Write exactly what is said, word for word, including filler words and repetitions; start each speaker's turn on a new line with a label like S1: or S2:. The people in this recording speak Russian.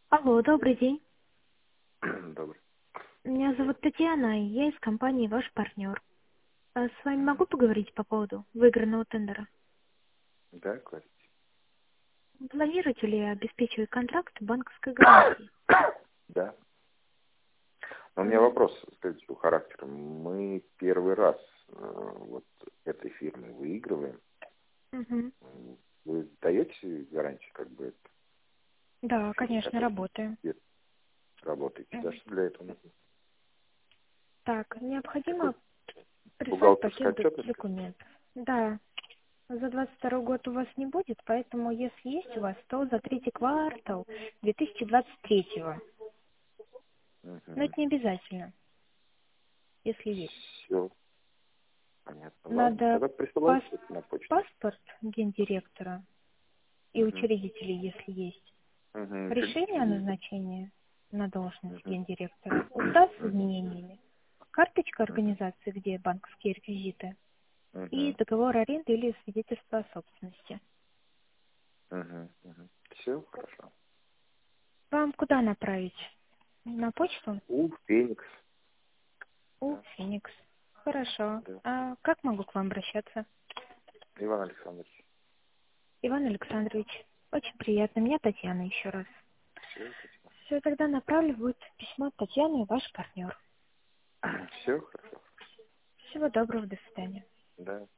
S1: Алло, добрый день.
S2: Добрый.
S1: Меня зовут Татьяна, и я из компании «Ваш партнер». А с вами
S2: Мгм.
S1: могу поговорить по поводу выигранного тендера?
S2: Да, Кость?
S1: Планируете ли обеспечивать контракт банковской гарантией?
S2: Да. Но у меня
S1: М,
S2: вопрос, скажите, по характеру. Мы первый раз э, вот этой фирмы выигрываем.
S1: мгм.
S2: Вы даете гарантию, как бы, это
S1: Да,
S2: фирме,
S1: конечно,
S2: которая
S1: работаем.
S2: работаете? Да,
S1: Мгм.
S2: что для этого нужно?
S1: Так, необходимо
S2: Какой
S1: прислать
S2: бухгалтерская
S1: пакет д-
S2: отчетность?
S1: документов. Да, за двадцать второй год у вас не будет, поэтому если есть у вас, то за третий квартал две тысячи двадцать третьего. Но
S2: Угу.
S1: это не обязательно, если есть.
S2: Все, понятно. Ладно,
S1: Надо
S2: тогда
S1: пас-
S2: присылайте это на почту.
S1: паспорт гендиректора и
S2: Угу.
S1: учредителей, если есть.
S2: Угу.
S1: Решение о
S2: Учредители есть.
S1: назначении на должность
S2: Угу.
S1: гендиректора. Указ с
S2: Угу.
S1: изменениями. Карточка
S2: Угу.
S1: организации, где банковские реквизиты. И
S2: Угу.
S1: договор аренды или свидетельство о собственности.
S2: Угу. Угу. Все, хорошо.
S1: Вам куда направить? На почту?
S2: У Феникс.
S1: У
S2: Да,
S1: Феникс. Хорошо.
S2: да.
S1: А как могу к вам обращаться?
S2: Иван Александрович.
S1: Иван Александрович. Очень приятно. Меня Татьяна еще раз.
S2: Все,
S1: Все, тогда направлю будет письмо от Татьяны, ваш партнер.
S2: все хорошо.
S1: Всего доброго, до свидания.
S2: Да.